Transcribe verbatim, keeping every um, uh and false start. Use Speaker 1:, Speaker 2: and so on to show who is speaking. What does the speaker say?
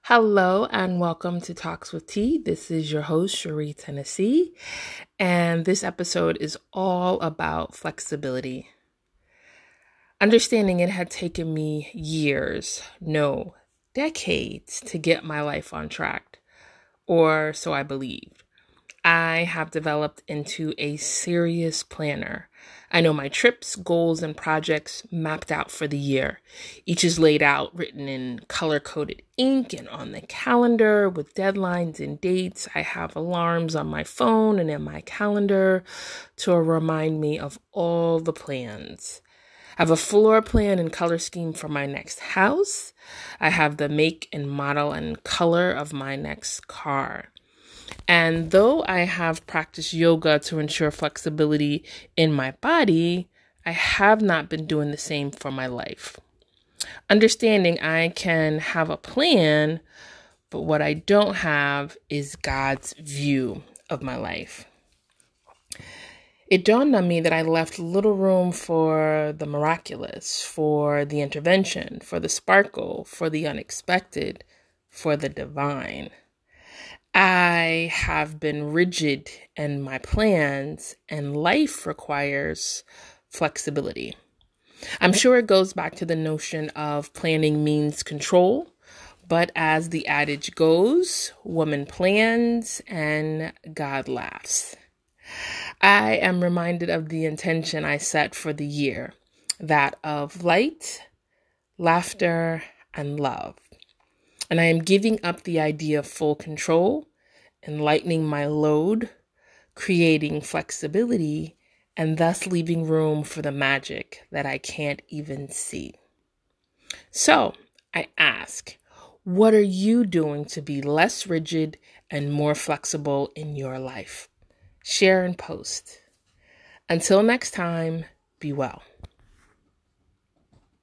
Speaker 1: Hello and welcome to Talks with T. This is your host, Cherie Tennessee, and this episode is all about flexibility. Understanding it had taken me years, no, decades to get my life on track, or so I believed. I have developed into a serious planner. I know my trips, goals, and projects mapped out for the year. Each is laid out, written in color-coded ink and on the calendar with deadlines and dates. I have alarms on my phone and in my calendar to remind me of all the plans. I have a floor plan and color scheme for my next house. I have the make and model and color of my next car. And though I have practiced yoga to ensure flexibility in my body, I have not been doing the same for my life. Understanding I can have a plan, but what I don't have is God's view of my life. It dawned on me that I left little room for the miraculous, for the intervention, for the sparkle, for the unexpected, for the divine. I have been rigid in my plans, and life requires flexibility. I'm sure it goes back to the notion of planning means control, but as the adage goes, woman plans and God laughs. I am reminded of the intention I set for the year, that of light, laughter, and love. And I am giving up the idea of full control and lightening my load, creating flexibility, and thus leaving room for the magic that I can't even see. So I ask, what are you doing to be less rigid and more flexible in your life? Share and post. Until next time, be well.